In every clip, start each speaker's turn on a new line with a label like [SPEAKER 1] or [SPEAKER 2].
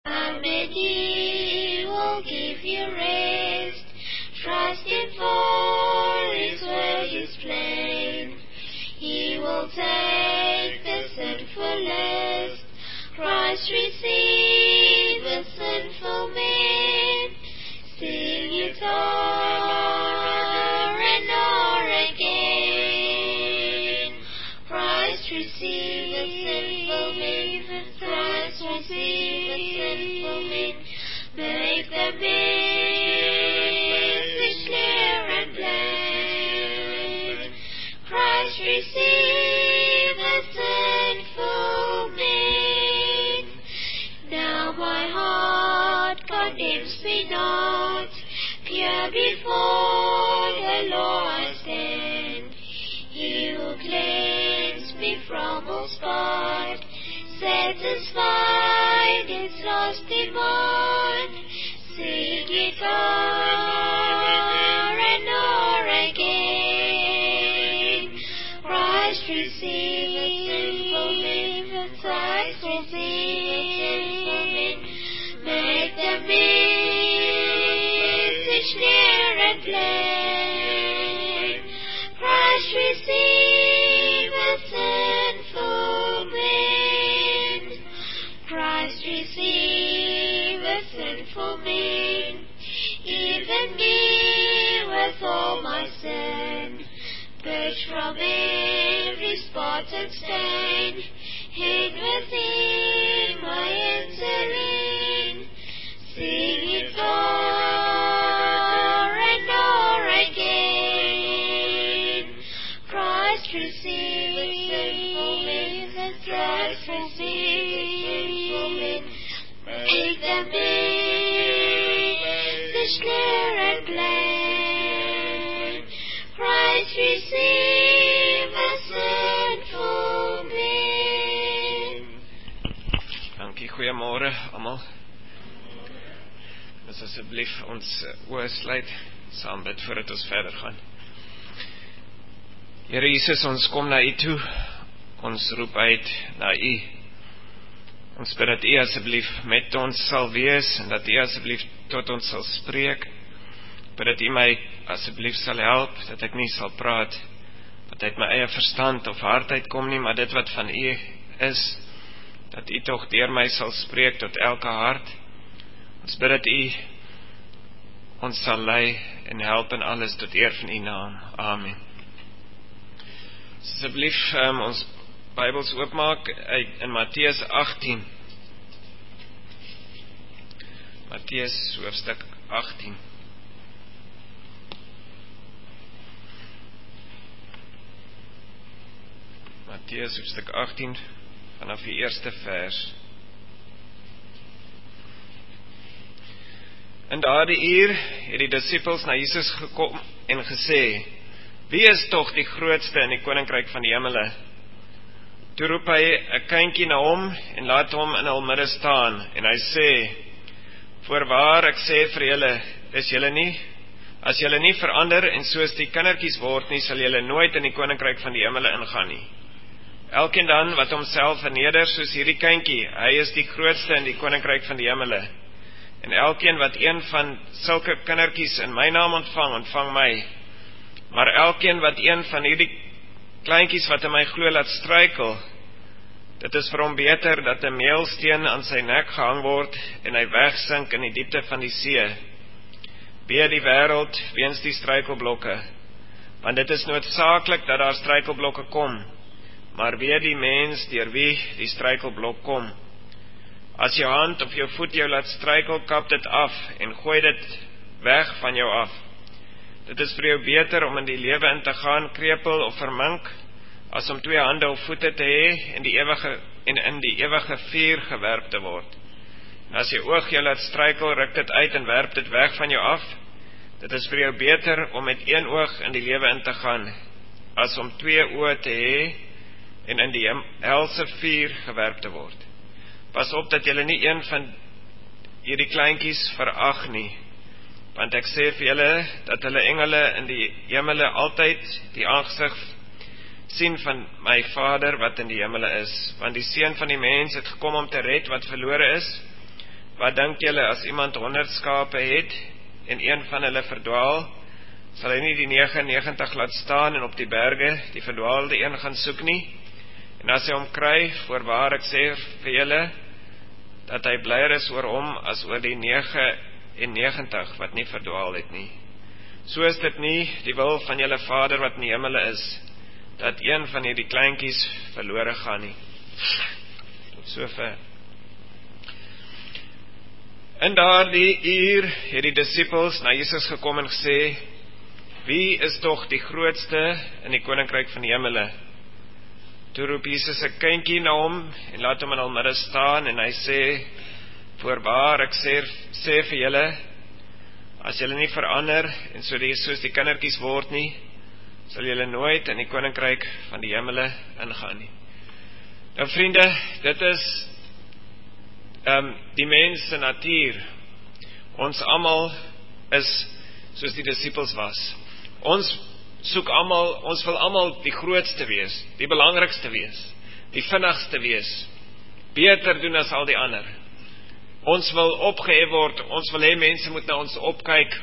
[SPEAKER 1] and He will give you rest. Trust Him, for His word is plain. He will take the sinful list. Christ receive a sinful man. Sing it o'er and o'er again. Christ receive a sinful man. Christ receive a sinful man. Make the message clear and plain. Christ receive a sinful man. Now my heart condemns me not. Pure before the Lord I stand. He will cleanse me from all spot. Satisfied its lost demand. Sing it o'er and o'er again. Christ receive a sinful man. Christ receive a sinful man. Make the message clear and plain. Christ receive a sinful man. Christ receive a sinful man. Even me with all my sin. Purge from every spot and stain. Hid within my enter in. Sing it o'er and o'er again. Christ receive a sinful man. Christ receive a sinful man. Make the message clear and plain. Christ receive a sinful man.
[SPEAKER 2] Dankie, goeiemôre almal. Ons asseblief ons oë sluit, saam bid voordat ons verder gaan. Here Jesus, ons kom na U toe. Ons roep uit na U. Ons bid dat U asseblief met ons sal wees en dat U asseblief tot ons sal spreek. Bid dat U my asseblief sal help, dat ek nie sal praat wat uit my eie verstand of hart uitkom nie, maar dit wat van U is, dat U tog deur my sal spreek tot elke hart. Ons bid dat U ons sal lei en help in alles tot eer van U naam. Amen. Asseblief ons Bybels oopmaak in Matteus 18. Matteus hoofstuk 18. Matteus hoofstuk 18 vanaf die eerste vers. In daardie uur het die disippels na Jesus gekom en gesê: Wie is tog die grootste in die koninkryk van die hemele? Toe roep hy 'n kindjie na hom en laat hom in hul midde staan en hy sê: Voorwaar ek sê vir julle, as julle nie verander en soos die kindertjies word nie, sal julle nooit in die koninkryk van die hemele ingaan nie. Elkeen dan wat homself verneder soos hierdie kindjie, hy is die grootste in die koninkryk van die hemele. En elkeen wat een van sulke kindertjies in my naam ontvang my. Maar elkeen wat een van hierdie kleintjies wat in my glo laat struikel, dit is vir hom beter dat 'n meelsteen aan sy nek gehang word en hy wegsink in die diepte van die see. Wee die wêreld weens die struikelblokke, want dit is noodsaaklik dat daar struikelblokke kom, maar wee die mens deur wie die struikelblok kom. As jou hand of jou voet jou laat struikel, kap dit af en gooi dit weg van jou af. Dit is vir jou beter om in die lewe in te gaan, krepeel of vermink, as om 2 hande of voete te hê en in die ewige vuur gewerp te word. En as jou oog jou laat struikel, ruk dit uit en werp dit weg van jou af. Dit is vir jou beter om met 1 oog in die lewe in te gaan, as om 2 oë te hê en in die helse vuur gewerp te word. Pas op dat julle nie een van hierdie kleintjies verag nie, want ek sê vir julle dat hulle engele in die hemele altyd die aangesig sien van my Vader wat in die hemele is. Want die Seun van die mens het gekom om te red wat verlore is. wat dink julle as iemand 100 skape het en een van hulle verdwaal, sal hy nie die 99 laat staan en op die berge die verdwaalde een gaan soek nie? En as hy hom kry, voorwaar ek sê vir julle, dat hy blyer is oor hom as oor die 99 wat nie verdwaal het nie. So is dit nie die wil van julle Vader wat in die hemele is, dat een van hierdie kleintjies verlore gaan nie. Tot sover. In daardie uur het die disippels na Jesus gekom en gesê, wie is tog die grootste in die koninkryk van die hemele? Toe roep Jesus 'n kindjie na hom en laat hom in hul midde staan en hy sê, voorwaar ek sê vir julle, as julle nie verander en soos die kindertjies word nie, sal julle nooit in die koninkryk van die hemele ingaan nie. Nou vriende, dit is die mens se natuur. Ons almal is soos die disippels was. Ons wil almal die grootste wees, die belangrikste wees, die vinnigste wees, beter doen as al die ander. Ons wil opgehef word, ons wil hê mense moet na ons opkyk.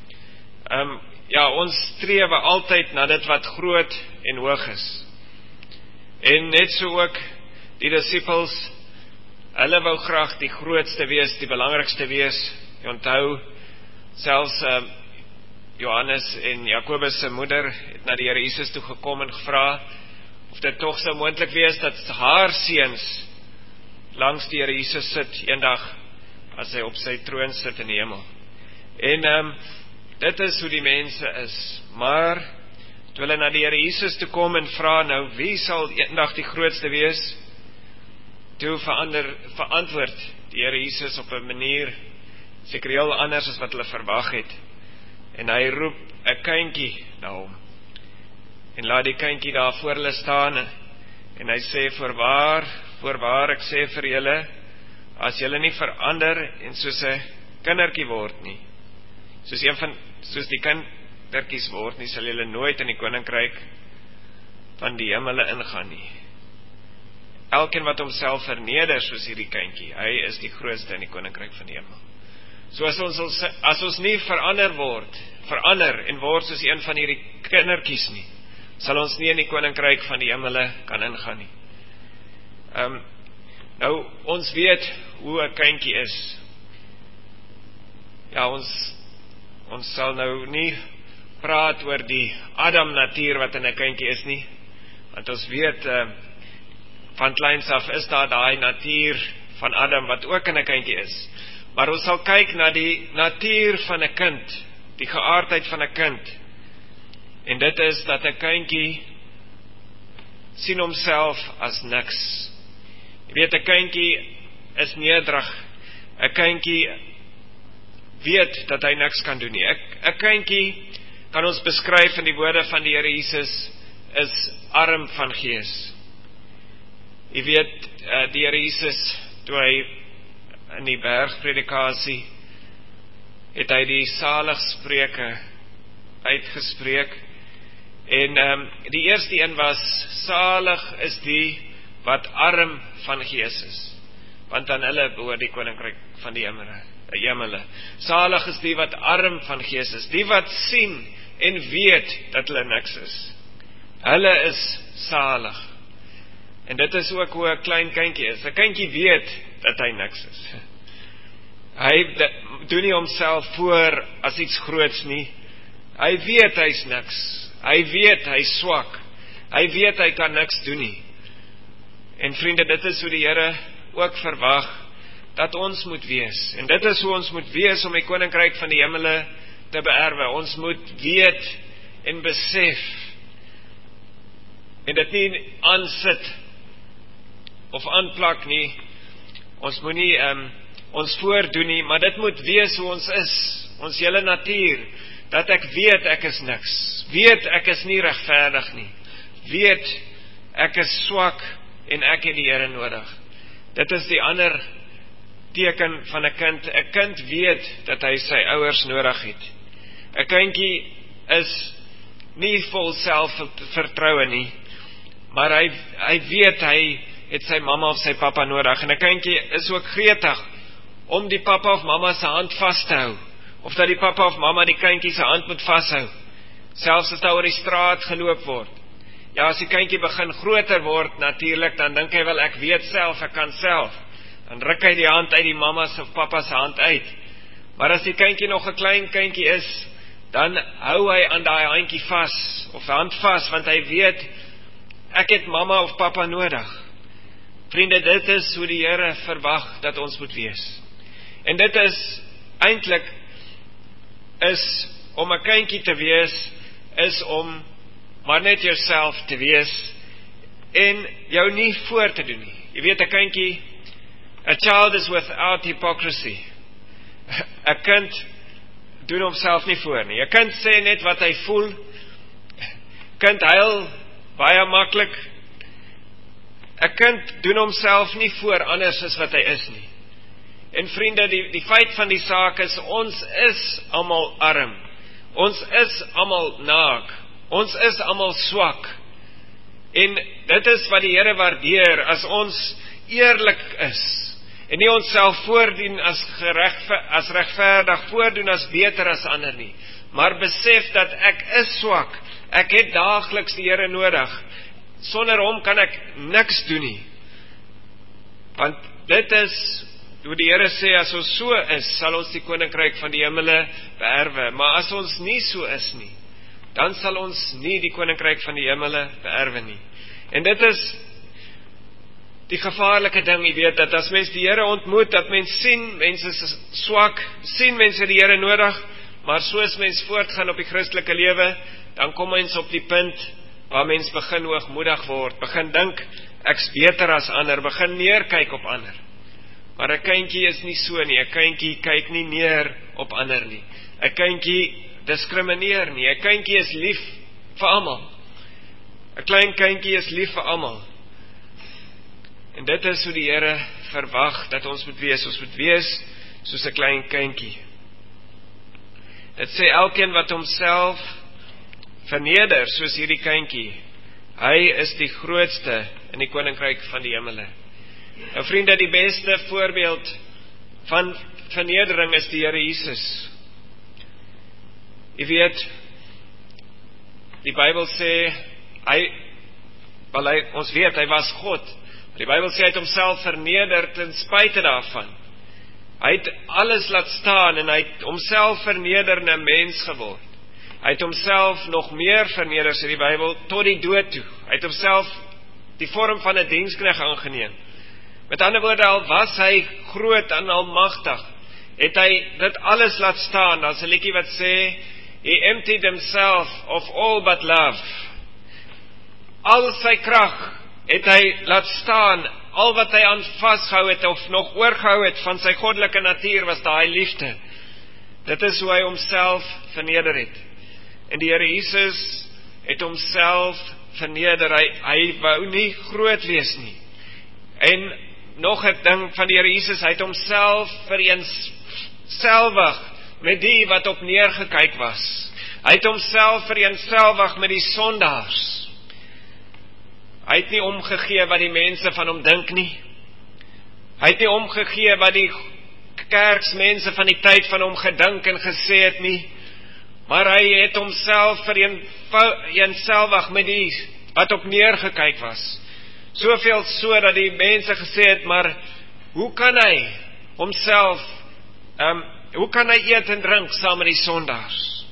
[SPEAKER 2] Ons streef altyd na dit wat groot en hoog is. En net so ook die disippels, hulle wou graag die grootste wees, die belangrikste wees. Jy onthou, selfs Johannes en Jakobus se moeder het na die Here Jesus toe gekom en gevra of dit tog sou moontlik wees dat haar seuns langs die Here Jesus sit eendag as hy op sy troon sit in die hemel. En dit is hoe die mense is. Maar toe hulle na die Here Jesus toe kom en vra, nou wie sal eendag die grootste wees? Toe verantwoord die Here Jesus op 'n manier seker heel anders as wat hulle verwag het. En hy roep 'n kindjie na hom. En laat die kindjie daar voor hulle staan en hy sê, voorwaar ek sê vir julle, as julle nie verander en soos 'n kindertjie word nie, soos die kindertjies word nie, sal julle nooit in die koninkryk van die hemele ingaan nie. Elkeen wat homself verneder soos hierdie kindjie, hy is die grootste in die koninkryk van die hemel. So as ons nie verander en word soos een van hierdie kindertjies nie, sal ons nie in die koninkryk van die hemele kan ingaan nie. Nou, ons weet hoe 'n kindjie is. Ja, ons sal nou nie praat oor die Adam natuur wat in 'n kindjie is nie, want ons weet van kleins af is daar daai natuur van Adam wat ook in 'n kindjie is. Maar ons sal kyk na die natuur van 'n kind, die geaardheid van 'n kind. En dit is dat 'n kindjie sien homself as niks. Jy weet, 'n kindjie is nederig. 'n Kindjie weet dat hy niks kan doen nie. 'n Kindjie kan ons beskryf in die woorde van die Here Jesus is arm van gees. Jy weet, die Here Jesus, toe hy in die bergpredikasie, het hy die saligspreuke uitgespreek. En die eerste een was, salig is die wat arm van gees is, want aan hulle behoort die koninkryk van die hemele. Salig is die wat arm van gees is, die wat sien en weet dat hulle niks is. Hulle is salig. En dit is ook hoe 'n klein kindjie is. 'n Kindjie weet dat hy niks is. Hy doen nie homself voor as iets groots nie. Hy weet hy's niks. Hy weet hy's swak. Hy weet hy kan niks doen nie. En vriende, dit is hoe die Here ook verwag dat ons moet wees. En dit is hoe ons moet wees om die koninkryk van die hemele te beerwe. Ons moet weet en besef en dit nie aansit of aanplak nie. Ons moet nie ons voordoen nie, maar dit moet wees hoe ons is. Ons hele natuur, dat ek weet ek is niks. Weet ek is nie regverdig nie. Weet ek is swak en ek het die Here nodig. Dit is die ander teken van 'n kind. 'n Kind weet dat hy sy ouers nodig het. 'n Kindjie is nie vol selfvertroue nie, maar hy weet hy het sy mamma of sy pappa nodig. En 'n kindjie is ook gretig om die pappa of mamma se hand vas te hou, of dat die pappa of mamma die kindjie se hand moet vashou, selfs as daar oor die straat geloop word. Ja, as die kindjie begin groter word, natuurlik, dan dink hy wel, ek weet self, ek kan self. Dan ruk hy die hand uit die mamma se of pappa se hand uit. Maar as die kindjie nog 'n klein kindjie is, dan hou hy aan daai handjie vas, of hand vas, want hy weet, ek het mamma of pappa nodig. Vriende, dit is hoe die Here verwag dat ons moet wees. En dit is eintlik is om 'n kindjie te wees, is om maar net jouself te wees en jou nie voor te doen nie. Jy weet, 'n kindjie, a child is without hypocrisy. 'n kind doen homself nie voor nie. 'n kind sê net wat hy voel. Kind huil baie maklik. 'n kind doen homself nie voor anders as wat hy is nie. En vriende, die feit van die saak is, ons is almal arm. Ons is almal naak. Ons is almal swak. En dit is wat die Here waardeer, as ons eerlik is. En nie onsself voordoen as regverdig, voordoen as beter as ander nie. Maar besef dat ek is swak. Ek het daagliks die Here nodig. Sonder hom kan ek niks doen nie. Want dit is hoe die Here sê, as ons so is, sal ons die koninkryk van die hemele beerwe. Maar as ons nie so is nie, dan sal ons nie die koninkryk van die hemele beerwe nie. En dit is die gevaarlike ding, jy weet, dat as mens die Here ontmoet, dat mens sien, mense is swak, sien mense die Here nodig, maar soos mens voortgaan op die Christelike lewe, dan kom mens op die punt waar mens begin hoogmoedig word, begin dink, ek's beter as ander, begin neerkyk op ander. Maar 'n kindjie is nie so nie, 'n kindjie kyk nie neer op ander nie. 'n kindjie diskrimineer nie, 'n kindjie is lief vir almal. 'n klein kindjie is lief vir almal. En dit is hoe die Here verwag dat ons moet wees. Ons moet wees soos 'n klein kindjie. Dit sê elkeen wat homself verneder soos hierdie kindjie, hy is die grootste in die koninkryk van die hemele. Nou vriende, die beste voorbeeld van vernedering is die Here Jesus. Jy weet, die Bybel sê, ons weet, hy was God. Die Bybel sê, hy het homself verneder ten spyte daarvan. Hy het alles laat staan en hy het homself verneder en 'n mens geword. Hy het homself nog meer verneder, sê die Bybel, tot die dood toe. Hy het homself die vorm van 'n diensknegt aangeneem. Met ander woorde, al was hy groot en almagtig, het hy dit alles laat staan. Daar's 'n liedjie wat sê, he emptied himself of all but love. Al sy krag het hy laat staan. Al wat hy aan vasgehou het of nog oorgehou het van sy goddelike natuur was daai liefde. Dit is hoe hy homself verneder het. En die Here Jesus het homself verneder. Hy wou nie groot wees nie. En nog 'n ding van die Here Jesus, hy het homself vereenselwig met die wat op neergekyk was. Hy het homself vereenselwig met die sondaars. Hy het nie omgegee wat die mense van hom dink nie. Hy het nie omgegee wat die kerksmense van die tyd van hom gedink en gesê het nie. Maar hy het homself vereenselwig met die wat op neergekyk was. Soveel so dat die mense gesê het, maar hoe kan hy homself, hoe kan hy eet en drink saam met die sondaars?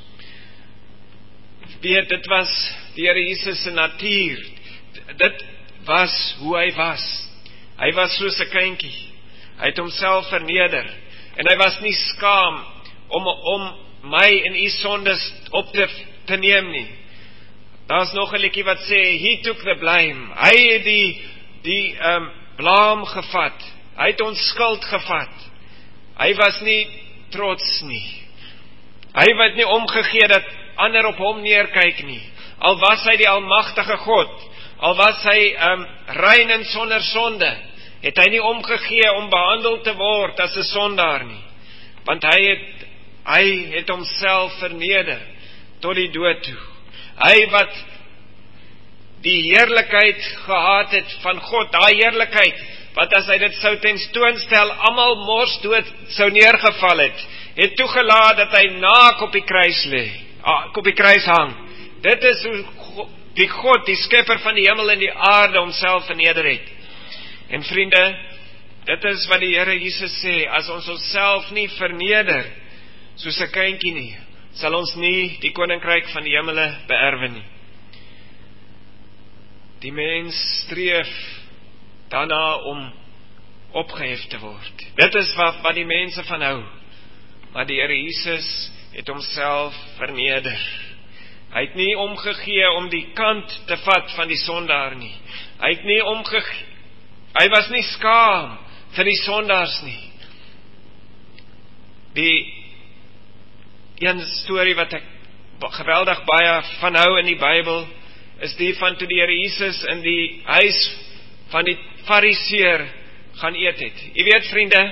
[SPEAKER 2] Weet, dit was die Here Jesus se natuur. Dit was hoe hy was. Hy was soos 'n kindjie. Hy het homself verneder. En hy was nie skaam om my en u sondes op te neem nie. Daar's nog 'n liedjie wat sê, he took the blame. Hy het die blaam gevat. Hy het ons skuld gevat. Hy was nie trots nie. Hy het nie omgegee dat ander op hom neerkyk nie. Al was hy die almagtige God, al was hy rein en sonder sonde, het hy nie omgegee om behandel te word as 'n sondaar nie. Want hy het homself verneder tot die dood toe. Hy wat die heerlikheid gehad het van God, daai heerlikheid wat as hy dit sou tentoonstel, almal morsdood sou neergeval het toegelaat dat hy naak op die kruis lê, op die kruis hang. Dit is hoe die God, die skepper van die hemel en die aarde, homself verneder het. En vriende, dit is wat die Here Jesus sê, as ons onsself nie verneder, soos 'n kindjie nie, sal ons nie die koninkryk van die hemele beerwe nie. Die mens streef daarna om opgehef te word. Dit is wat die mense van hou. Maar die Here Jesus het homself verneder. Hy het nie omgegee om die kant te vat van die sondaar nie. Hy was nie skaam vir die sondaars nie. Die een storie wat ek geweldig baie van hou in die Bybel, is die van toe die Here Jesus in die huis van die Fariseer gaan eet het. Jy weet, vriende,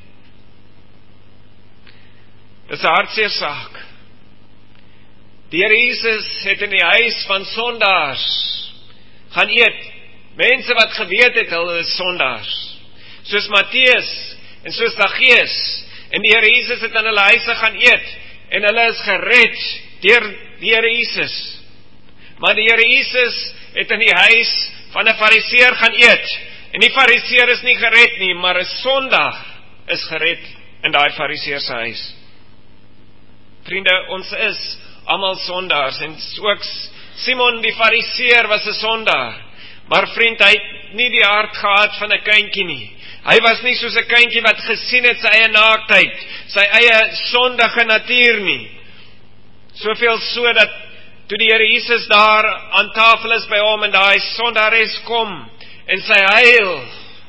[SPEAKER 2] dis 'n hartseer saak. Die Here Jesus het in die huis van sondaars gaan eet. Mense wat geweet het, hulle is sondaars. Soos Matteus en soos Zacchaeus. En die Here Jesus het in hulle huise gaan eet. En hulle is gered deur die Here Jesus. Maar die Here Jesus het in die huis van 'n Fariseer gaan eet. En die Fariseer is nie gered nie, maar 'n sondaar is gered in daai Fariseer se huis. Vriende, ons is almal sondaars, en ook Simon die Fariseer was 'n sondaar. Maar vriend, hy het nie die hart gehad van 'n kindjie nie. Hy was nie soos 'n kindjie wat gesien het sy eie naaktheid, sy eie sondige natuur nie. Soveel so dat toe die Here Jesus daar aan tafel is by hom en daai sondares kom en sy huil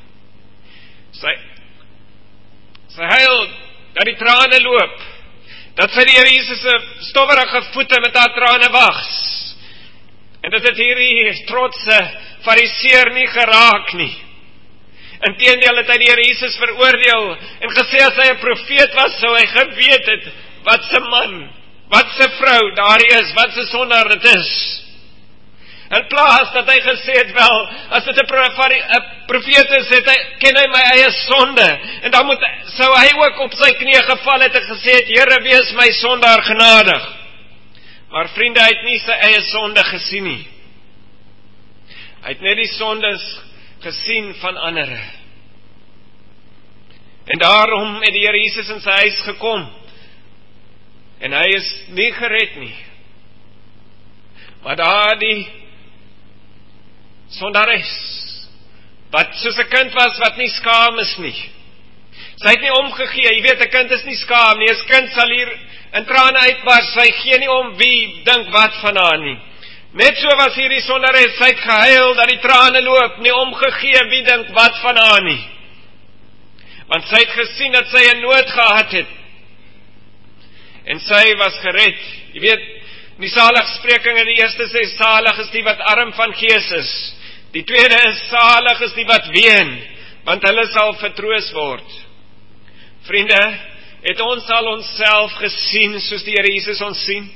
[SPEAKER 2] dat die trane loop, dat sy die Here Jesus se stowwerige voete met haar trane was. En dit het hierdie trotse Fariseer nie geraak nie. Inteendeel het hy die Here Jesus veroordeel en gesê as hy 'n profeet was, sou hy geweet het wat se man, wat se vrou daar is, wat se sondaar dit is. In plaas dat hy gesê het, wel, as dit 'n profeet is, ken hy my eie sonde, en dan sou hy ook op sy knieë geval het en gesê het, Here, wees my sondaar genadig. Maar vriende, hy het nie sy eie sonde gesien nie. Hy het net die sondes gesien van ander. En daarom het die Here Jesus in sy huis gekom. En hy is nie gered nie. Maar daar die sondares, wat soos 'n kind was wat nie skaam is nie. Sy het nie omgegee, jy weet, 'n kind is nie skaam nie. 'n Kind sal hier in trane uitbars, sy gee nie om wie dink wat van haar nie. Net so was hierdie sondares, sy het gehuil dat die trane loop, nie omgegee wie dink wat van haar nie. Want sy het gesien dat sy 'n nood gehad het. En sy was gered. Jy weet, die saligsprekinge, die eerste sê, salig is die wat arm van gees is. Die tweede is, salig is die wat ween, want hulle sal vertroos word. Vriende, het ons al onsself gesien soos die Here Jesus ons sien?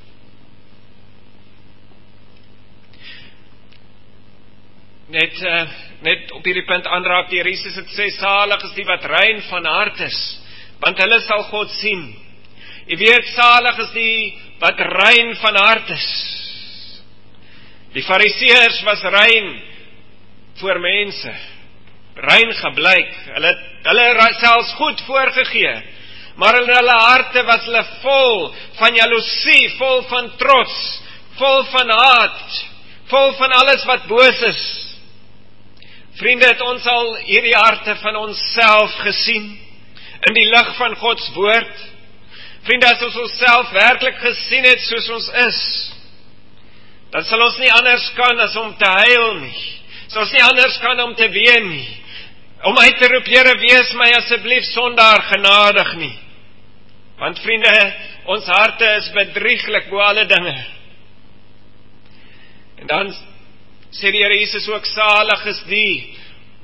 [SPEAKER 2] Net op hierdie punt aanraak, die Here Jesus het sê, salig is die wat rein van hart is, want hulle sal God sien. Jy weet, salig is die wat rein van hart is. Die Fariseërs was rein voor mense, rein geblyk, hulle selfs goed voorgegee, maar in hulle harte was hulle vol van jaloesie, vol van trots, vol van haat, vol van alles wat boos is. Vriende, het ons al hierdie harte van onsself gesien, in die lig van Gods woord? Vriende, as ons onsself werklik gesien het soos ons is, dan sal ons nie anders kan as om te huil nie. Sal ons nie anders kan om te ween nie. Om uit te roep, Here, wees my asseblief sondaar genadig nie. Want vriende, ons harte is bedrieglik bo alle dinge. En dan sê die Here Jesus ook, salig is die.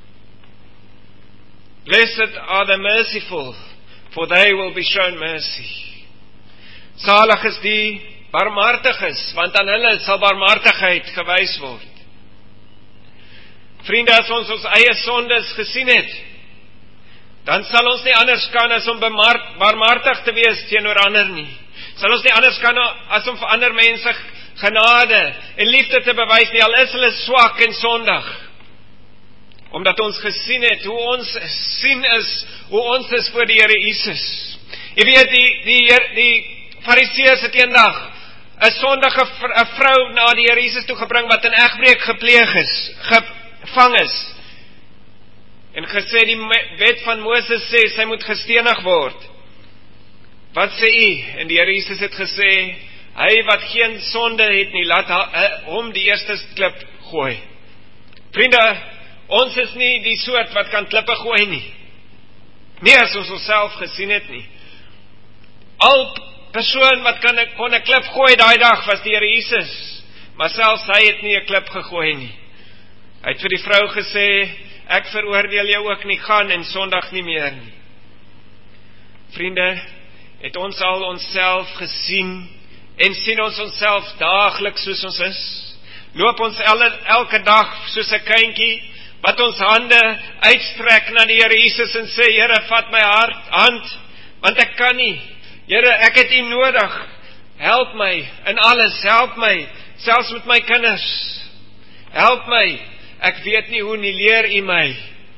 [SPEAKER 2] Blessed are the merciful, for they will be shown mercy. Salig is die barmhartig is, want aan hulle sal barmhartigheid gewys word. Vriende, as ons ons eie sondes gesien het, dan sal ons nie anders kan as om barmhartig te wees teenoor ander nie. Sal ons nie anders kan as om vir ander mense genade en liefde te bewys nie, al is hulle swak en sondig. Omdat ons gesien het hoe ons hoe ons is voor die Here Jesus. Jy weet, die Fariseërs het eendag 'n sondige vrou na die Here Jesus toe gebring wat in egbreek gevang is. En gesê, die wet van Moses sê, sy moet gestenig word. Wat sê u? En die Here Jesus het gesê, hy wat geen sonde het nie, laat hom die eerste klip gooi. Vriende, ons is nie die soort wat kan klippe gooi nie. Nie as ons onsself gesien het nie. Al persoon wat kon 'n klip gooi daai dag was die Here Jesus. Maar selfs hy het nie 'n klip gegooi nie. Hy het vir die vrou gesê, ek veroordeel jou ook nie, gaan en sondig nie meer nie. Vriende, het ons al onsself gesien en sien ons onsself daagliks soos ons is? Loop ons elke dag soos 'n kindjie wat ons hande uitstrek na die Here Jesus en sê, Here, vat my hand, want ek kan nie. Here, ek het U nodig. Help my in alles, help my, selfs met my kinders. Help my, ek weet nie hoe nie, leer U my.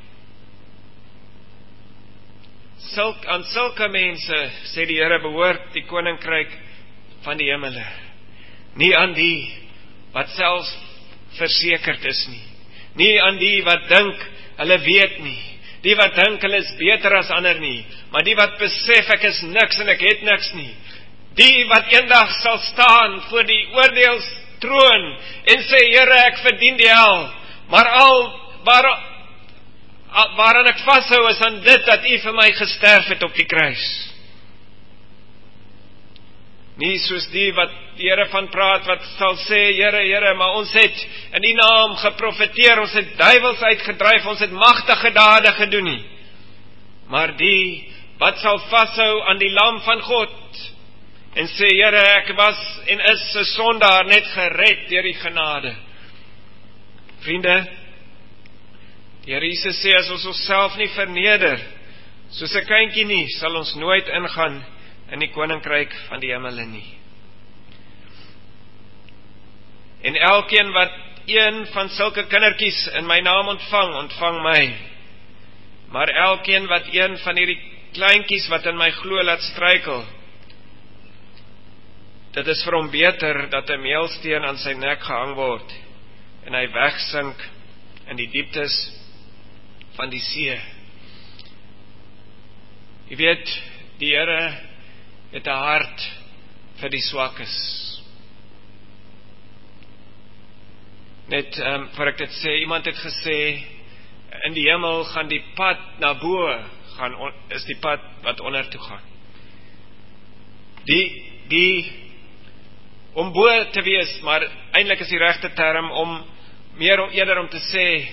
[SPEAKER 2] Aan sulke mense, sê die Here, behoort die koninkryk van die hemele. Nie aan die wat selfs versekerd is nie. Nie aan die wat dink hulle weet nie. Die wat dink hulle is beter as ander nie. Maar die wat besef ek is niks en ek het niks nie. Die wat eendag sal staan voor die oordeelstroon en sê, Here, ek verdien die hel. Maar waaraan ek vashou is aan dit dat U vir my gesterf het op die kruis. Nie soos die wat die Here van praat, wat sal sê, Here, Here, maar ons het in U naam geprofeteer, ons het duiwels uitgedryf, ons het magtige dade gedoen nie. Maar die wat sal vashou aan die lam van God en sê, Here, ek was en is 'n sondaar, net gered deur die genade. Vriende, die Here Jesus sê, as ons onsself nie verneder, soos 'n kindjie nie, sal ons nooit ingaan in die koninkryk van die hemele nie. En elkeen wat een van sulke kindertjies in my naam ontvang my. Maar elkeen wat een van hierdie kleintjies wat in my glo laat struikel, dit is vir hom beter dat 'n meelsteen aan sy nek gehang word en hy wegsink in die dieptes van die see. Jy weet, die Here het 'n hart vir die swakkes. Net voor ek dit sê, iemand het gesê, in die hemel gaan die pad na bo, is die pad wat onder toe gaan. Om bo te wees, maar eintlik is die regte term om eerder om te sê,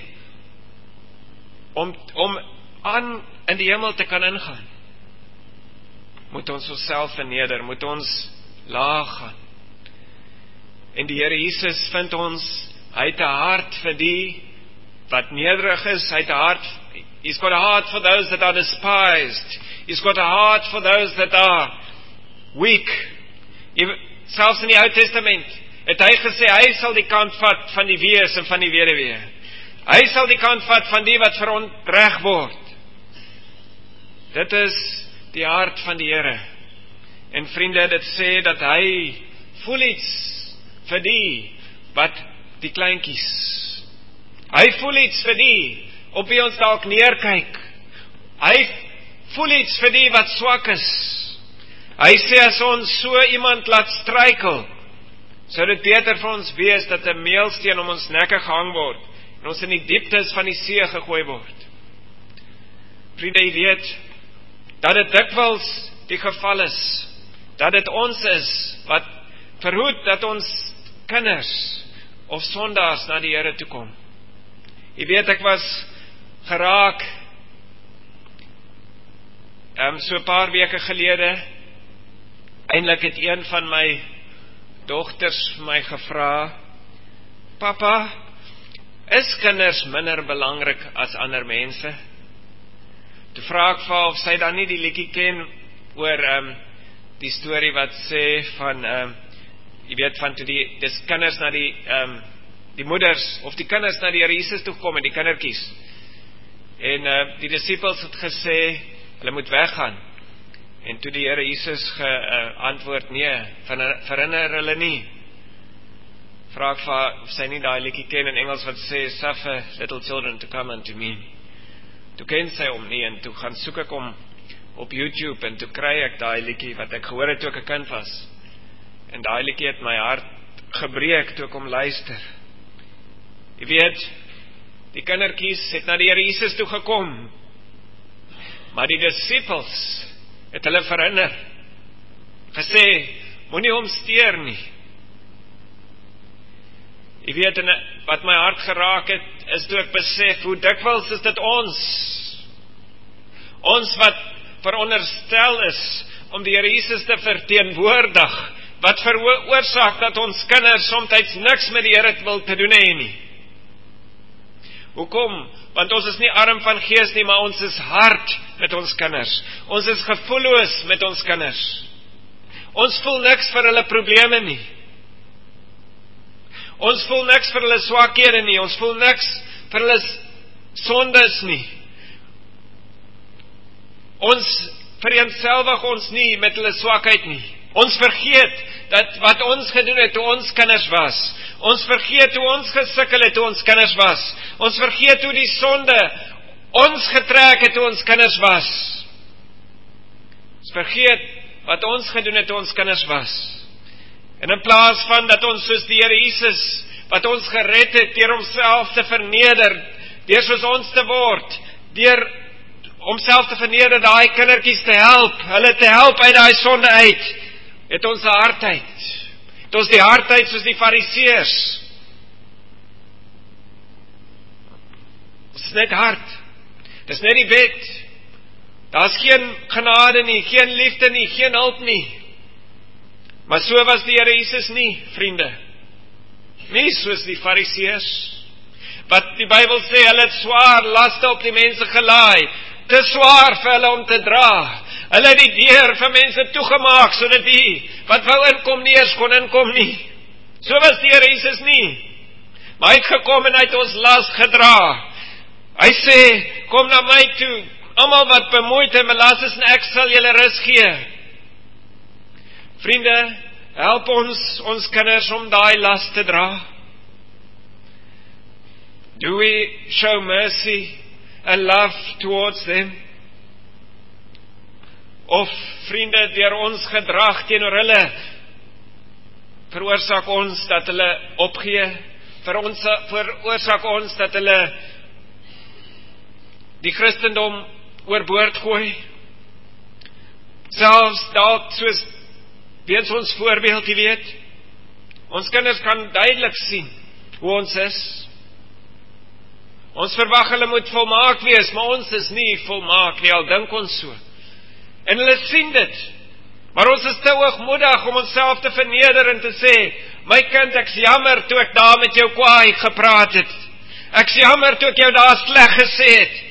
[SPEAKER 2] om aan in die hemel te kan ingaan, moet ons onsself verneder, moet ons laag gaan. En die Here Jesus vind ons, hy het 'n hart vir die wat nederig is, hy het 'n hart, he's got a heart for those that are despised, he's got a heart for those that are weak. Selfs in die Ou Testament het hy gesê, hy sal die kant vat van die wees en van die weduwee. Hy sal die kant vat van die wat verontreg word. Dit is die hart van die Here. En vriende, dit sê dat hy voel iets vir die wat die kleintjies. Hy voel iets vir die op wie ons dalk neerkyk. Hy voel iets vir die wat swak is. Hy sê, as ons so iemand laat struikel, sou dit beter vir ons wees dat 'n meelsteen om ons nekke gehang word en ons in die dieptes van die see gegooi word. Vriende, jy weet dat dit dikwels die geval is, dat dit ons is wat verhoed dat ons kinders of sondaars na die Here toe kom. Jy weet, ek was geraak so 'n paar weke gelede. Eintlik het een van my dogters vir my gevra, Papa, is kinders minder belangrik as ander mense? Toe vra ek vir haar of sy dan nie die liedjie ken oor die storie wat sê van jy weet van toe dis kinders na die moeders of die kinders na die Here Jesus toe kom en die kindertjies. En die disippels het gesê hulle moet weggaan. En toe die Here Jesus geantwoord nee, verinner hulle nie. Vra ek vir haar of sy nie daai liedjie ken in Engels wat sê suffer little children to come unto me. Toe ken sy hom nie en toe gaan soek ek hom op YouTube en toe kry ek daai liedjie wat ek gehoor het toe ek 'n kind was. En daai liedjie het my hart gebreek toe ek hom luister. Jy weet, die kindertjies het na die Here Jesus toe gekom, maar die disippels het hulle verinner, gesê, moenie hom steur nie. Jy weet, en wat my hart geraak het, is toe ek besef, hoe dikwels is dit ons wat veronderstel is, om die Here Jesus te verteenwoordig, wat veroorsaak dat ons kinders soms niks met die Here wil te doen hê nie. Hoekom? Want ons is nie arm van gees nie, maar ons is hard met ons kinders. Ons is gevoelloos met ons kinders. Ons voel niks vir hulle probleme nie. Ons voel niks vir hulle swakhede nie. Ons voel niks vir hulle sondes nie. Ons vereenselwig ons nie met hulle swakheid nie. Ons vergeet dat wat ons gedoen het toe ons kinders was. Ons vergeet hoe ons gesukkel het toe ons kinders was. Ons vergeet hoe die sonde ons getrek het toe ons kinders was. Ons vergeet wat ons gedoen het toe ons kinders was. En in plaas van dat ons soos die Here Jesus, wat ons gered het deur homself te verneder, deur soos ons te word, deur homself te verneder, daai kindertjies te help, hulle te help uit daai sonde uit, het ons 'n hardheid. Het ons die hardheid soos die Fariseërs. Ons is net hard. Dis net die wet. Daar's geen genade nie, geen liefde nie, geen hulp nie. Maar so was die Here Jesus nie, vriende. Nie soos die Fariseërs. Wat die Bybel sê, hulle het swaar laste op die mense gelaai, te swaar vir hulle om te dra. Hulle het die deur vir mense toegemaak, sodat die wat wou inkom nie eens kon inkom nie. So was die Here Jesus nie. Maar hy het gekom en hy het ons las gedra. Hy sê, kom na my toe, almal wat bemoeid en belas is, en ek sal julle rus gee. Vriende, help ons kinders om daai las te dra. Do we show mercy and love towards them? Of vriende, deur ons gedrag teenoor hulle, veroorsaak ons dat hulle opgee, veroorsaak ons dat hulle die Christendom oorboord gooi, selfs dalk soos weens ons voorbeeld, jy weet, ons kinders kan duidelik sien hoe ons is. Ons verwag hulle moet volmaak wees, maar ons is nie volmaak nie, al dink ons so. En hulle sien dit, maar ons is te hoogmoedig om onsself te verneder en te sê, my kind, ek's jammer toe ek daar met jou kwaai gepraat het. Ek's jammer toe ek jou daar sleg gesê het.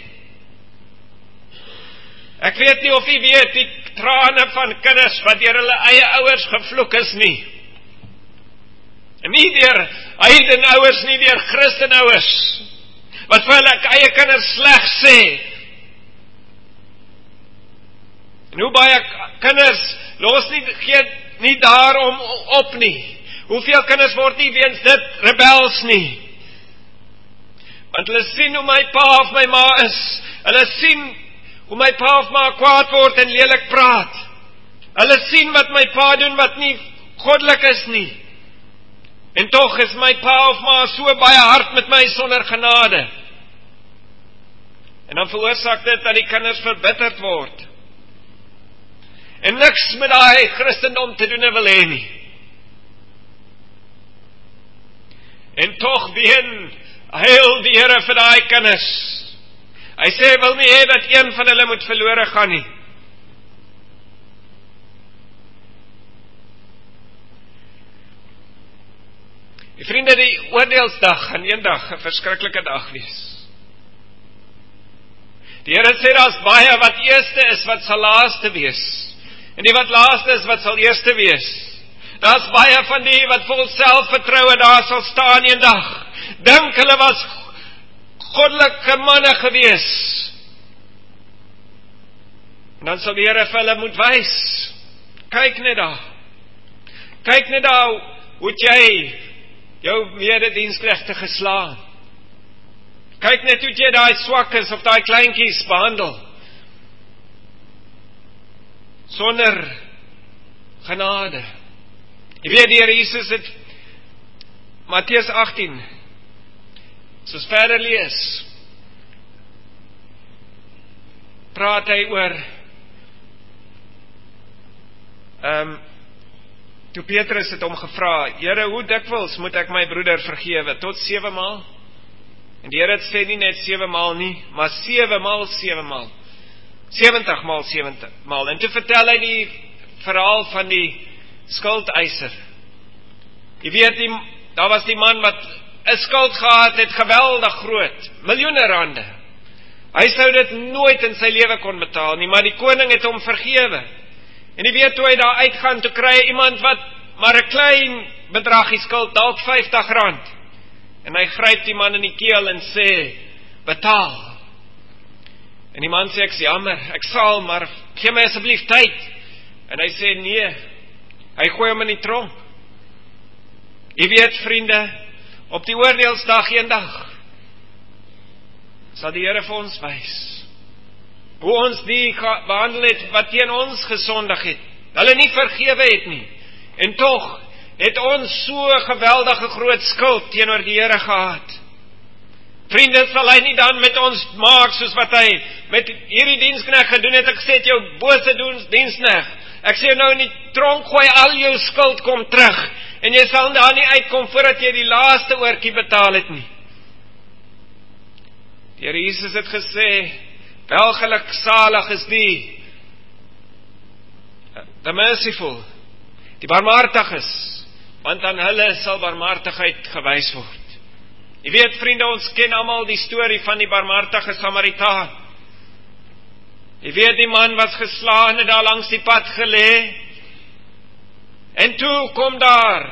[SPEAKER 2] Ek weet nie of jy weet, die trane van kinders wat deur hulle eie ouers gevloek is nie. En nie deur heidenouers nie, deur Christenouers, wat vir hulle eie kinders sleg sê. En hoe baie kinders los nie daarom op nie. Hoeveel kinders word nie weens dit rebels nie. Want hulle sien hoe my pa of my ma is. Hulle sien hoe my pa of ma kwaad word en lelik praat. Hulle sien wat my pa doen wat nie goddelik is nie. En tog is my pa of ma so baie hard met my sonder genade. En dan veroorsaak dit dat die kinders verbitterd word. En niks met daai Christendom te doen wil hê nie. En tog ween huil die Here vir daai kinders. Hy sê, hy wil nie hê dat een van hulle moet verlore gaan nie. Die vriende, die oordeelsdag gaan eendag 'n verskriklike dag wees. Die Here sê daar's baie wat eerste is wat sal laaste wees. En die wat laaste is wat sal eerste wees. Daar's baie van die wat vol selfvertroue daar sal staan eendag. Dink hulle was goddelike manne gewees. En dan sal die Here vir hulle moet wys. Kyk net daar. Kyk net daar hoe jy jou medediensknegte geslaan. Kyk net hoe jy daai swakkes of daai kleintjies behandel. Sonder genade. Jy weet die Here Jesus het Matteus 18. Soos verder lees, praat hy oor toe Petrus het hom gevra, Here, hoe dikwels moet ek my broeder vergewe? Tot 7 maal? En die Here het sê nie net 7 maal nie, maar 7 maal 7 maal. 70 maal 70 maal. En toe vertel hy die verhaal van die skuldeiser. Jy weet, daar was die man wat 'n skuld gehad het, geweldig groot, miljoene rande. Hy sou dit nooit in sy lewe kon betaal nie, maar die koning het hom vergewe. En jy weet, toe hy daar uitgaan, toe kry hy iemand wat maar 'n klein bedragie skuld, dalk 50 rand. En hy gryp die man in die keel en sê, betaal. En die man sê, ek is jammer, ek sal, maar gee my asseblief tyd. En hy sê, nee, hy gooi hom in die tronk. Jy weet, vriende, op die oordeelsdag eendag sal die Here vir ons wys hoe ons die behandel het wat teen ons gesondig het, hulle nie vergewe het nie, en tog het ons so geweldige groot skuld teenoor die Here gehad. Vriende, sal hy nie dan met ons maak soos wat hy met hierdie diensknegt gedoen het? Ek sê, jou bose diensknegt, ek sê nou in die tronk gooi, al jou skuld kom terug, en jy sal daar nie uitkom voordat jy die laaste oortjie betaal het nie. Die Here Jesus het gesê, welgeluksalig is the merciful, die barmhartiges, want aan hulle sal barmhartigheid gewys word. Jy weet, vriende, ons ken almal die storie van die barmhartige Samaritaan. Jy weet, die man was geslaan en daar langs die pad gelê, en toe kom daar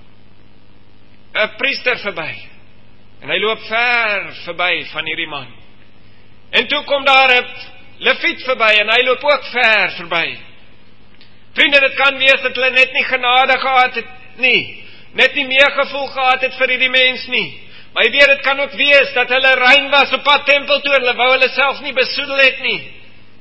[SPEAKER 2] 'n priester verby, en hy loop ver verby van hierdie man. En toe kom daar 'n leviet verby, en hy loop ook ver verby. Vriende, dit kan wees dat hulle net nie genade gehad het nie, net nie meer gevoel gehad het vir hierdie mens nie. Maar jy weet, dit kan ook wees dat hulle rein was op pad tempel toe, en hulle wou hulle self nie besoedel het nie.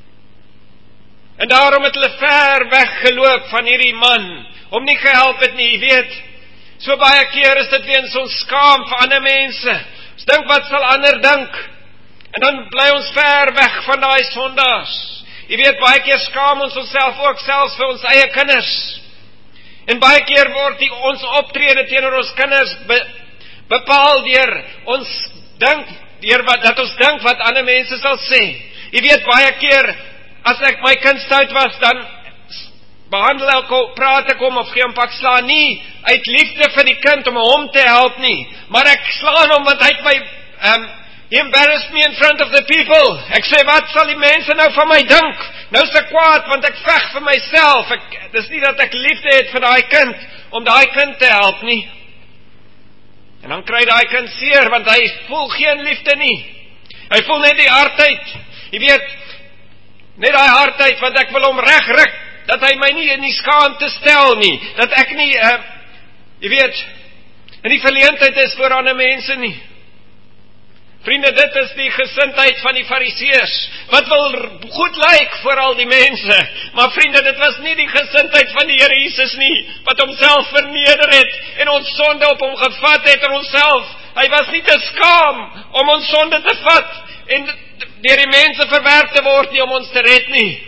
[SPEAKER 2] En daarom het hulle ver weg geloop van hierdie man, om nie gehelp het nie. Jy weet, so baie keer is dit weens ons skaam vir ander mense. Ons dink, wat sal ander dink? En dan bly ons ver weg van daai sondaars. Jy weet, baie keer skaam ons onsself ook, selfs vir ons eie kinders. En baie keer word ons optrede teenoor ons kinders bepaal deur ons dink, dat ons dink wat ander mense sal sê. Jy weet, baie keer, as ek my kind stout was, dan behandel ek, praat ek hom of gee hom pak slaan, nie uit liefde vir die kind om hom te help nie, maar ek slaan hom want hy het my he embarrassed me in front of the people. Ek sê, wat sal die mense nou van my dink? Nou is ek kwaad want ek veg vir myself. Dis nie dat ek liefde het vir daai kind om daai kind te help nie. En dan kry daai kind seer want hy voel geen liefde nie. Hy voel net die hardheid. Jy weet, net daai hardheid want ek wil hom regruk, dat hy my nie in die skaamte stel nie, dat ek nie jy weet, in die verleentheid is voor ander mense nie. Vriende, dit is die gesindheid van die Fariseërs, wat wil goed lyk voor al die mense, maar vriende, dit was nie die gesindheid van die Here Jesus nie, wat homself verneder het, en ons sonde op hom gevat het, en onsself, hy was nie te skaam, om ons sonde te vat, en deur die mense verwerp te word nie, om ons te red nie.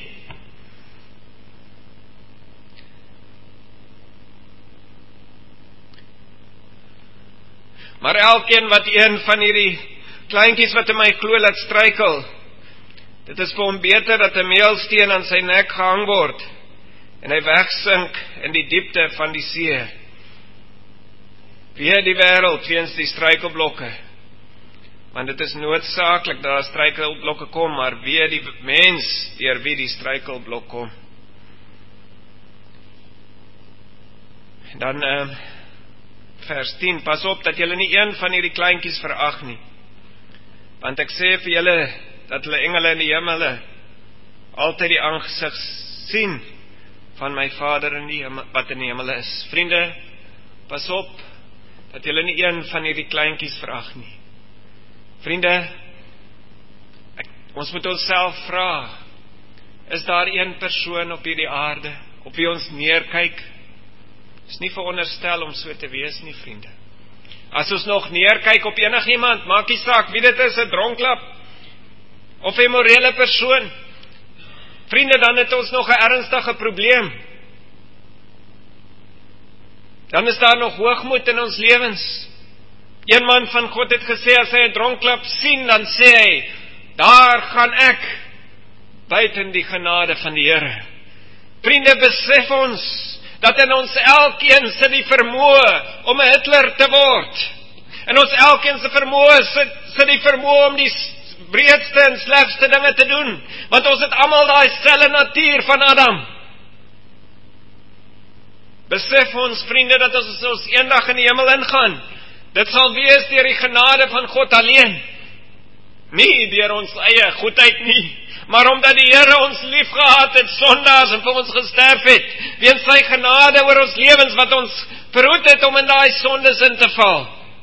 [SPEAKER 2] Maar elkeen wat een van hierdie kleintjies wat in my glo laat struikel, dit is vir hom beter dat 'n meelsteen aan sy nek gehang word, en hy wegsink in die diepte van die see. weer die wêreld weens die struikelblokke. Want dit is noodsaaklik dat daar struikelblokke kom, maar weer die mens deur wie die struikelblok kom. En dan vers 10, pas op dat julle nie een van hierdie kleintjies verag nie. Want ek sê vir julle dat hulle engele in die hemele altyd die aangesig sien van my Vader in die hemel, wat in die hemel is. Vriende, pas op dat julle nie een van hierdie kleintjies verag nie. Vriende, ons moet onsself vra, is daar een persoon op hierdie aarde, op wie ons neerkyk? Is nie veronderstel om so te wees nie, vriende. As ons nog neerkyk op enigiemand, maak nie saak wie dit is, 'n dronklap, of 'n morele persoon, vriende, dan het ons nog 'n ernstige probleem. Dan is daar nog hoogmoed in ons lewens. Een man van God het gesê, as hy 'n dronklap sien, dan sê hy, daar gaan ek, buiten die genade van die Here. Vriende, besef ons, dat in ons elkeen sit die vermoë om 'n Hitler te word. In ons elkeen se vermoë sit die vermoë om die breedste en slegste dinge te doen, want ons het almal daai selfde natuur van Adam. Besef ons, vriende, dat ons eendag in die hemel ingaan. Dit sal wees deur die genade van God alleen. Nie deur ons eie goedheid nie, maar omdat die Here ons liefgehad het, sondaars, en vir ons gesterf het, weens sy genade oor ons lewens, wat ons verhoed het om in daai sondes in te val.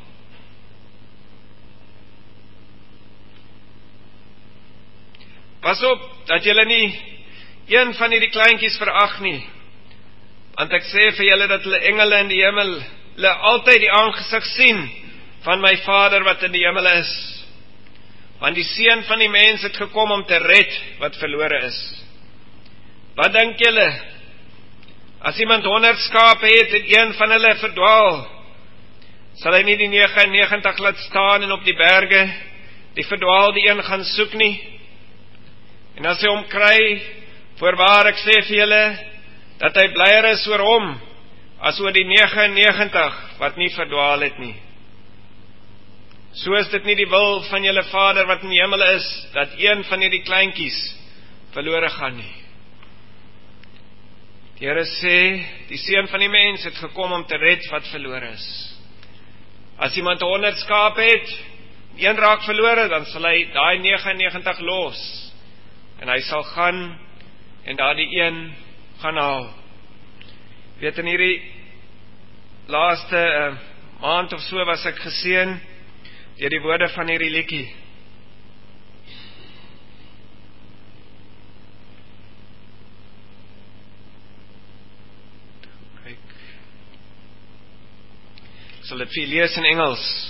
[SPEAKER 2] Pas op, dat julle nie een van hierdie kleintjies verag nie, want ek sê vir julle dat hulle engele in die hemel, hulle altyd die aangesig sien van my Vader wat in die hemel is. Want die Seun van die mens het gekom om te red wat verlore is. Wat dink julle? As iemand 100 skape het en een van hulle verdwaal, sal hy nie die 99 laat staan en op die berge die verdwaalde een gaan soek nie? En as hy hom kry, voorwaar ek sê vir julle, dat hy blyer is oor hom, as oor die 99 wat nie verdwaal het nie. So is dit nie die wil van julle Vader wat in die hemel is, dat een van hierdie kleintjies verlore gaan nie. Die Here sê, die Seun van die mens het gekom om te red wat verlore is. As iemand 100 skape het, een raak verlore, dan sal hy daai 99 los, en hy sal gaan, en daardie een gaan haal. Weet, in hierdie laaste maand of so was ek geseën deur die woorde van hierdie liedjie. Ek sal dit vir lees in Engels.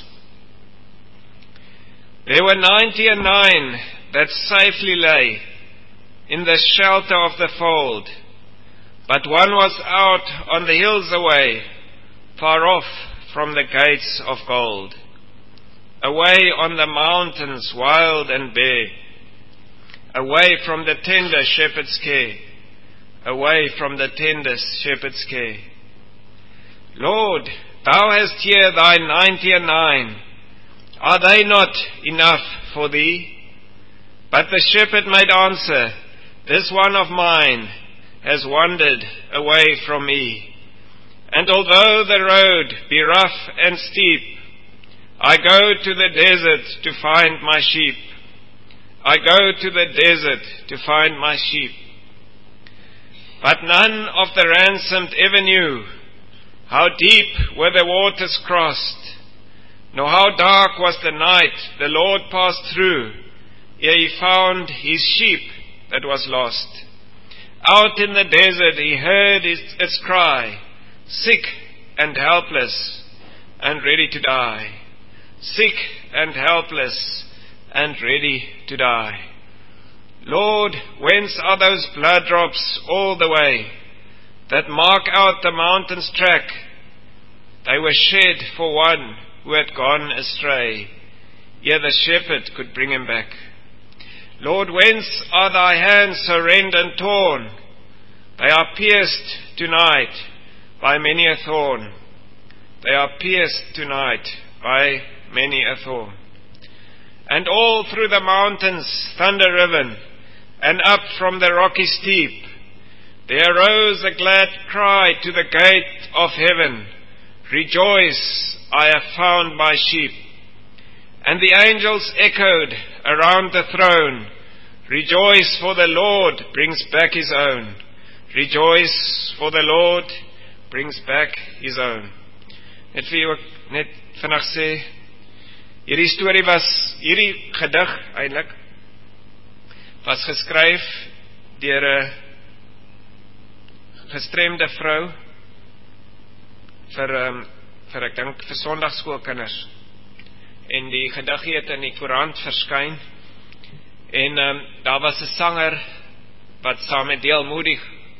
[SPEAKER 2] There were 99 that safely lay in the shelter of the fold, but one was out on the hills away, far off from the gates of gold, away on the mountains wild and bare, away from the tender shepherd's care, away from the tender shepherd's care. Lord, thou hast here thy 99, are they not enough for thee? But the shepherd made answer, this one of mine has wandered away from me. And although the road be rough and steep, I go to the desert to find my sheep. I go to the desert to find my sheep. But none of the ransomed ever knew how deep were the waters crossed, nor how dark was the night the Lord passed through, ere he found his sheep that was lost. Out in the desert he heard its cry, sick and helpless and ready to die. Sick and helpless and ready to die. Lord, whence are those blood drops all the way that mark out the mountain's track? They were shed for one who had gone astray, ere the shepherd could bring him back. Lord, whence are thy hands so rent and torn? They are pierced tonight by many a thorn. They are pierced tonight by many a thorn. And all through the mountains thunder riven, and up from the rocky steep, there rose a glad cry to the gate of heaven, Rejoice, I have found my sheep. And the angels echoed around the throne, Rejoice, for the Lord brings back his own. Rejoice, for the Lord brings back his own. Net vir jou net vinnig sê, hierdie gedig eintlik was geskryf deur 'n gestremde vrou vir ek dink vir Sondagskoolkinders. En die gedig het in die koerant verskyn. En daar was 'n sanger wat saam met Dale Moody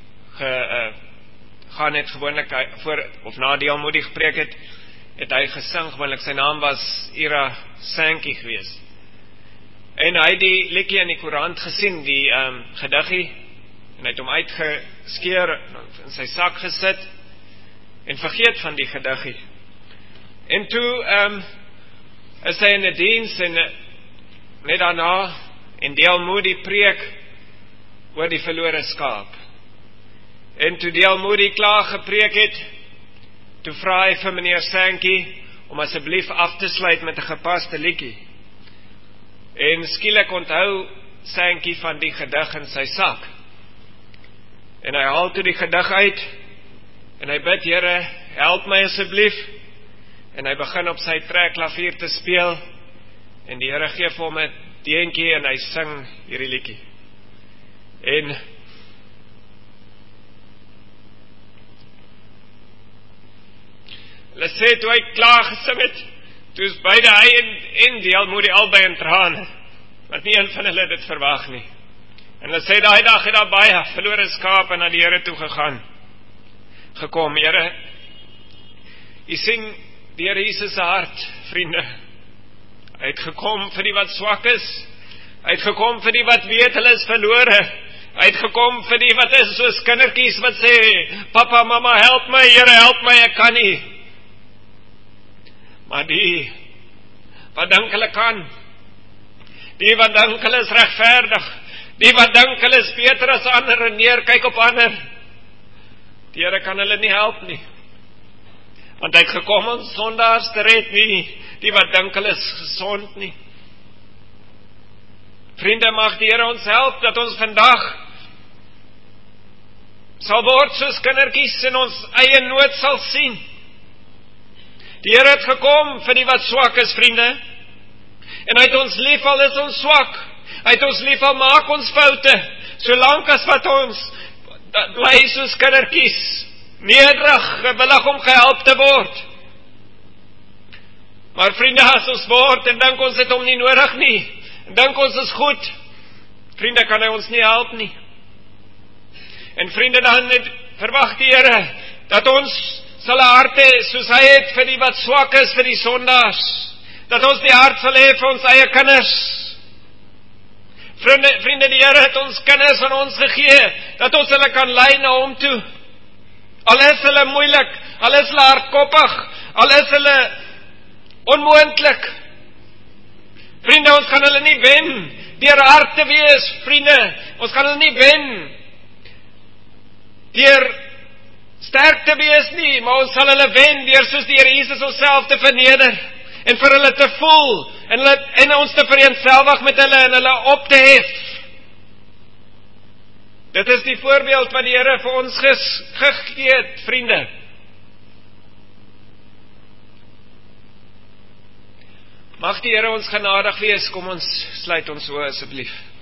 [SPEAKER 2] gaan het gewoonlik voor of na Dale Moody gepreek het hy gesing gewoonlik. Sy naam was Ira Sankey geweest. En hy het die liedjie in die koerant gesien, die gediggie, en hy het hom uitgeskeer in sy sak gesit en vergeet van die gediggie. En toe is hy in 'n diens en net daarna en Dale Moody preek oor die verlore skaap. En toe Dale Moody klaar gepreek het, toe vra hy vir meneer Sankey om asseblief af te sluit met 'n gepaste liedjie. En skielik onthou Sankey van die gedig in sy sak. En hy haal toe die gedig uit en hy bid, Here, help my asseblief. En hy begin op sy trekklavier te speel en die Here gee vir hom 'n deentjie en hy sing hierdie liedjie. En hulle sê toe hy klaar gesing het, toe is beide hy en Dale Moody albei in trane, want nie een van hulle dit verwag nie. En hulle sê daai dag het daar baie verlore skape na die Here toe gekom. Here, jy sien die Here Jesus se hart, vriende. Hy het gekom vir die wat swak is. Hy het gekom vir die wat weet hulle is verlore. Hy het gekom vir die wat is soos kindertjies wat sê, Papa, Mama, help my, Here, help my, ek kan nie. Maar die wat dink hulle kan, die wat dink hulle is regverdig, die wat dink hulle is beter as ander en neerkyk op ander, die Here kan hulle nie help nie. Want hy het gekom om sondaars te red, nie die wat dink hulle is gesond nie. Vriende, mag die Here ons help dat ons vandag sal word soos kindertjies en ons eie nood sal sien. Die Here het gekom vir die wat swak is, vriende. En hy het ons lief al is ons swak. Hy het ons lief al maak ons foute. Solank as wat ons bly soos kindertjies, nederig, gewillig om gehelp te word. Maar vriende, as ons word en dink ons het hom nie nodig nie, en dink ons is goed, vriende, kan hy ons nie help nie. En vriende, dan verwag die Here dat ons sal 'n hart hê soos hy het vir die wat swak is, vir die sondaars. Dat ons die hart sal hê vir ons eie kinders. Vriende, die Here het ons kinders aan ons gegee, dat ons hulle kan lei na hom toe. Al is hulle moeilik, al is hulle hardkoppig, al is hulle onmoontlik. Vriende, ons kan hulle nie wen deur hard te wees, vriende. Ons kan hulle nie wen deur sterk te wees nie, maar ons sal hulle wen deur soos die Here Jesus homself te verneder en vir hulle te voel en ons te vereenselwig met hulle en hulle op te hef. Dit is die voorbeeld wat die Here vir ons gegee het, vriende. Mag die Here ons genadig wees, kom ons sluit ons oë asseblief.